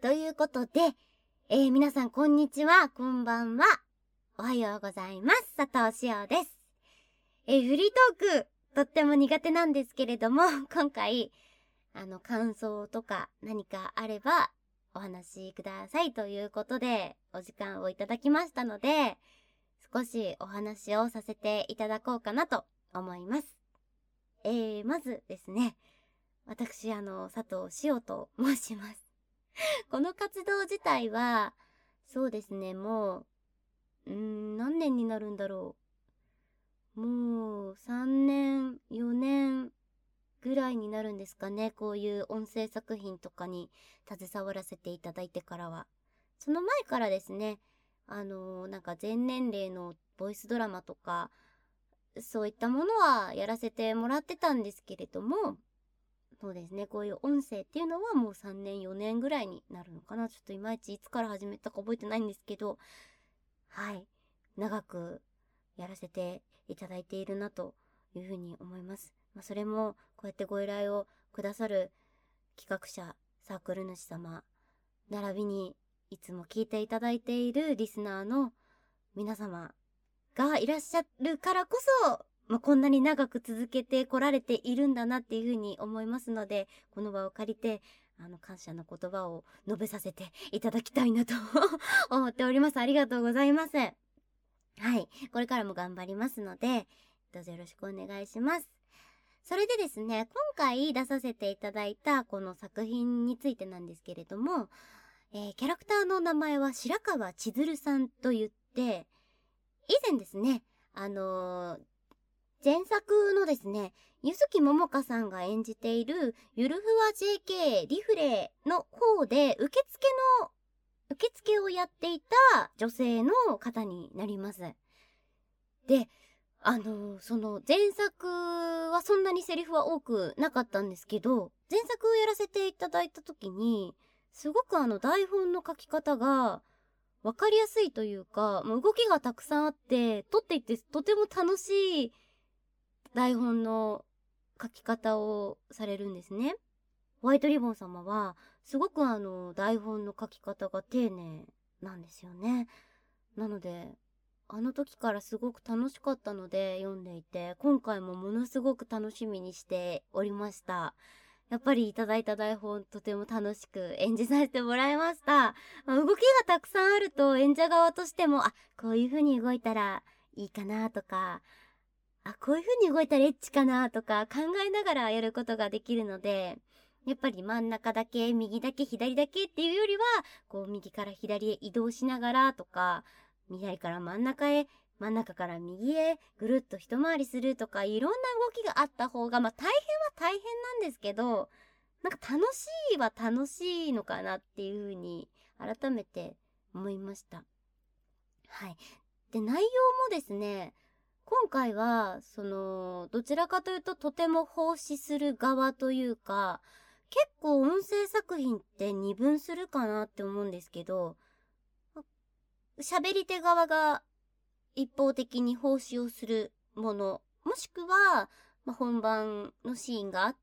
ということで、皆さんこんにちは、こんばんは。おはようございます。佐藤しおです。フリートーク、とっても苦手なんですけれども、今回、感想とか何かあればお話しくださいということで、お時間をいただきましたので、少しお話をさせていただこうかなと思います。まずですね、私、佐藤しおと申します。この活動自体は、そうですね、もう、何年になるんだろう。もう、3年、4年ぐらいになるんですかね。こういう音声作品とかに携わらせていただいてからは。その前からですね、なんか全年齢のボイスドラマとか、そういったものはやらせてもらってたんですけれども、そうですね、こういう音声っていうのはもう3年4年ぐらいになるのかな。ちょっといまいちいつから始めたか覚えてないんですけど、はい、長くやらせていただいているなというふうに思います。それもこうやってご依頼をくださる企画者、サークル主様、並びにいつも聞いていただいているリスナーの皆様がいらっしゃるからこそ、こんなに長く続けてこられているんだなっていうふうに思いますので、この場を借りて感謝の言葉を述べさせていただきたいなと思っております。ありがとうございます。はい、これからも頑張りますので、どうぞよろしくお願いします。それでですね、今回出させていただいたこの作品についてなんですけれども、キャラクターの名前は白川千鶴さんと言って、以前ですね、前作のですね、柚木桃香さんが演じているゆるふわ JK リフレの方で受付をやっていた女性の方になります。で、その前作はそんなにセリフは多くなかったんですけど、前作をやらせていただいた時に、すごく台本の書き方がわかりやすいというか、もう動きがたくさんあって、撮っていてとても楽しい台本の書き方をされるんですね。ホワイトリボン様は、すごく台本の書き方が丁寧なんですよね。なので、あの時からすごく楽しかったので読んでいて、今回もものすごく楽しみにしておりました。やっぱりいただいた台本とても楽しく演じさせてもらいました。動きがたくさんあると演者側としても、こういう風に動いたらいいかなとか、こういう風に動いたらエッチかなとか考えながらやることができるので、やっぱり真ん中だけ、右だけ、左だけっていうよりは、こう右から左へ移動しながらとか、左から真ん中へ、真ん中から右へぐるっと一回りするとか、いろんな動きがあった方が、大変は大変なんですけど、なんか楽しいは楽しいのかなっていう風に改めて思いました。はい。で、内容もですね、今回はどちらかというととても奉仕する側というか、結構音声作品って二分するかなって思うんですけど、喋り手側が一方的に奉仕をするもの、もしくは、本番のシーンがあって、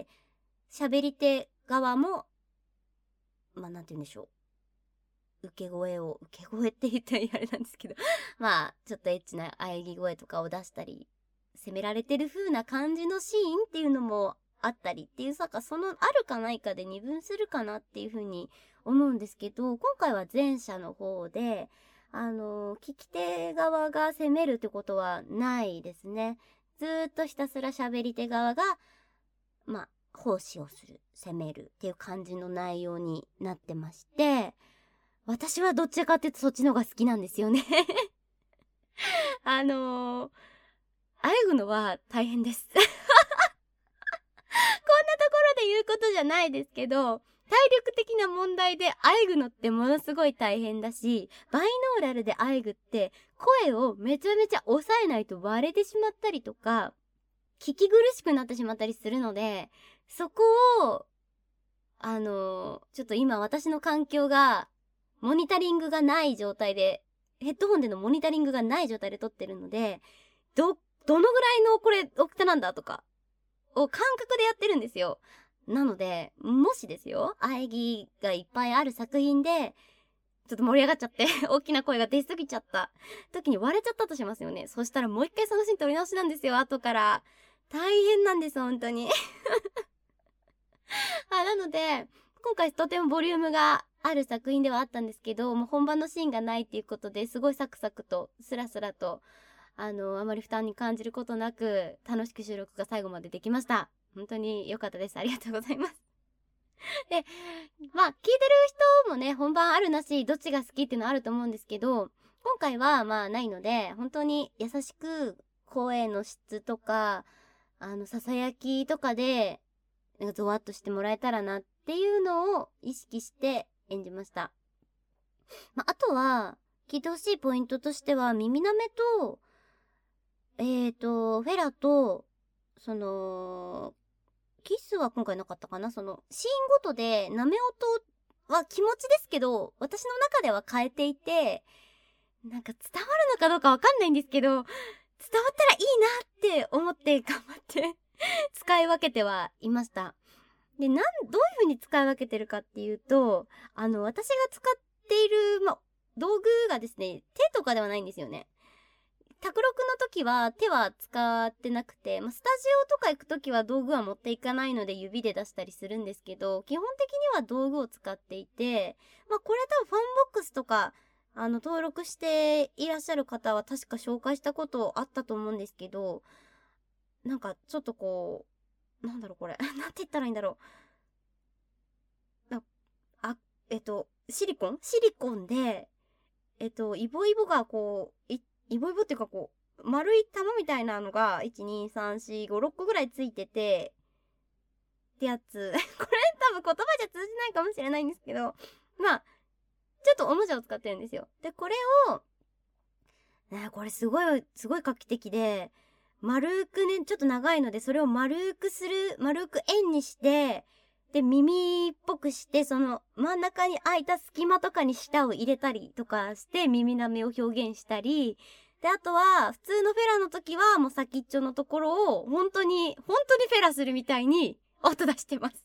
喋り手側も、なんて言うんでしょう。受け声って言ったらあれなんですけど、ちょっとエッチな喘ぎ声とかを出したり、責められてる風な感じのシーンっていうのもあったりっていう、そのあるかないかで二分するかなっていう風に思うんですけど、今回は前者の方で、聞き手側が責めるってことはないですね。ずーっとひたすら喋り手側が、奉仕をする、責めるっていう感じの内容になってまして、私はどっちかっていうとそっちの方が好きなんですよねあえぐのは大変ですこんなところで言うことじゃないですけど、体力的な問題であえぐのってものすごい大変だし、バイノーラルであえぐって声をめちゃめちゃ抑えないと割れてしまったりとか、聞き苦しくなってしまったりするので、そこをちょっと今私の環境がモニタリングがない状態で、ヘッドホンでのモニタリングがない状態で撮ってるので、どのぐらいのこれ大きさなんだとかを感覚でやってるんですよ。 なので、もしですよ、喘ぎがいっぱいある作品で、ちょっと盛り上がっちゃって大きな声が出すぎちゃった時に割れちゃったとしますよね。そしたらもう一回そのシーン撮り直しなんですよ、後から。大変なんです、本当になので、今回とてもボリュームがある作品ではあったんですけど、もう本番のシーンがないっていうことですごいサクサクとスラスラとあまり負担に感じることなく楽しく収録が最後までできました。本当に良かったです。ありがとうございますで、聞いてる人もね、本番あるなしどっちが好きっていうのはあると思うんですけど、今回はないので、本当に優しく声の質とかささやきとかでなんかゾワッとしてもらえたらなっていうのを意識して演じました。あとは聞いてほしいポイントとしては、耳なめとフェラとキスは今回なかったかな。シーンごとでなめ音は気持ちですけど、私の中では変えていて、なんか伝わるのかどうかわかんないんですけど、伝わったらいいなって思って頑張って使い分けてはいました。で、どういう風に使い分けてるかっていうと、私が使っている、道具がですね、手とかではないんですよね。卓録の時は手は使ってなくて、スタジオとか行く時は道具は持っていかないので指で出したりするんですけど、基本的には道具を使っていて、これ多分ファンボックスとか、登録していらっしゃる方は確か紹介したことあったと思うんですけど、なんかちょっとこう、なんだろうこれ。なんて言ったらいいんだろう。シリコンで、イボイボがこう、イボイボっていうかこう、丸い玉みたいなのが、1、2、3、4、5、6個ぐらいついてて、ってやつ。これ多分言葉じゃ通じないかもしれないんですけど、ちょっとおもちゃを使ってるんですよ。で、これを、これすごい画期的で、丸くね、ちょっと長いので、それを丸く円にして、で、耳っぽくして、その真ん中に空いた隙間とかに舌を入れたりとかして、耳なめを表現したり、で、あとは、普通のフェラの時は、もう先っちょのところを、本当にフェラするみたいに、音出してます。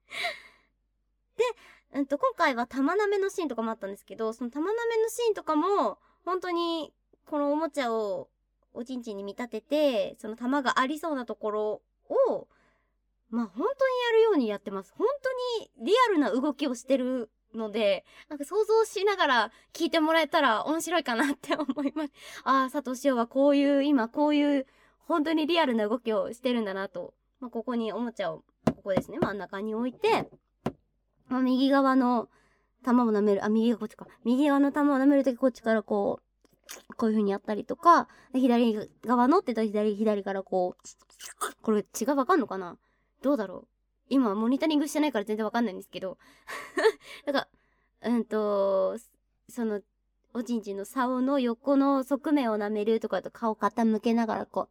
で、今回は玉なめのシーンとかもあったんですけど、その玉なめのシーンとかも、本当に、このおもちゃをおちんちんに見立てて、その玉がありそうなところを、本当にやるようにやってます。本当にリアルな動きをしてるので、なんか想像しながら聞いてもらえたら面白いかなって思います。佐藤翔は今こういう本当にリアルな動きをしてるんだなと。ここにおもちゃを、ここですね、真ん中に置いて、右側の玉を舐める、右側の玉を舐めるときこっちからこういう風にやったりとか、左側のって言ったら左からこれ違うわかんのかな？どうだろう？今モニタリングしてないから全然わかんないんですけど。なんか、おちんちんの竿の横の側面を舐めるとかと顔傾けながらこ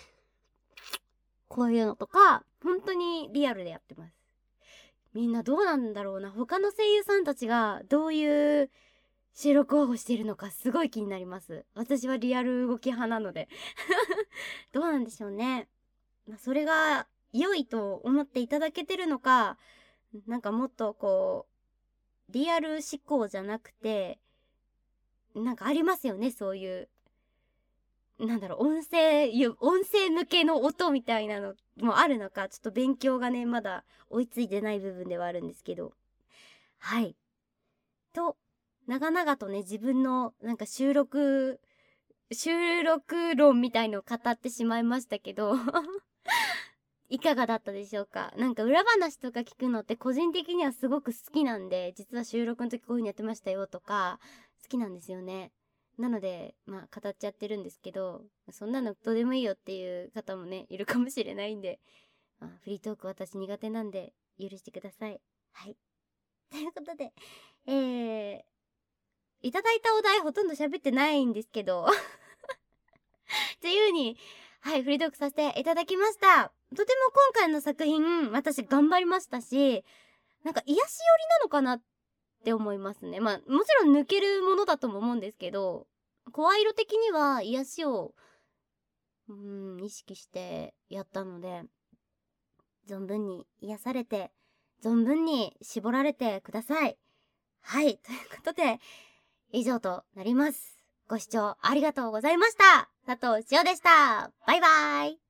ういうのとか、本当にリアルでやってます。みんなどうなんだろうな。他の声優さんたちがどういう収録をしているのかすごい気になります。私はリアル動き派なので。どうなんでしょうね。それが良いと思っていただけてるのか、なんかもっとこう、リアル思考じゃなくて、なんかありますよね、そういう。なんだろう、音声向けの音みたいなのもあるのか、ちょっと勉強がね、まだ追いついてない部分ではあるんですけど。はい。と、長々とね、自分のなんか収録論みたいのを語ってしまいましたけど、いかがだったでしょうか？なんか裏話とか聞くのって個人的にはすごく好きなんで、実は収録の時こういう風にやってましたよとか、好きなんですよね。なので、語っちゃってるんですけど、そんなのどうでもいいよっていう方もね、いるかもしれないんで、フリートーク私苦手なんで、許してください。はい。ということで、いただいたお題ほとんど喋ってないんですけど、自由に、はい、フリートークさせていただきました。とても今回の作品、私頑張りましたし、なんか癒し寄りなのかなって思いますね。もちろん抜けるものだとも思うんですけど、声色的には癒しを、意識してやったので、 存分に癒されて、存分に絞られてください。はい、ということで、以上となります。ご視聴ありがとうございました。佐藤千代でした。バイバイ。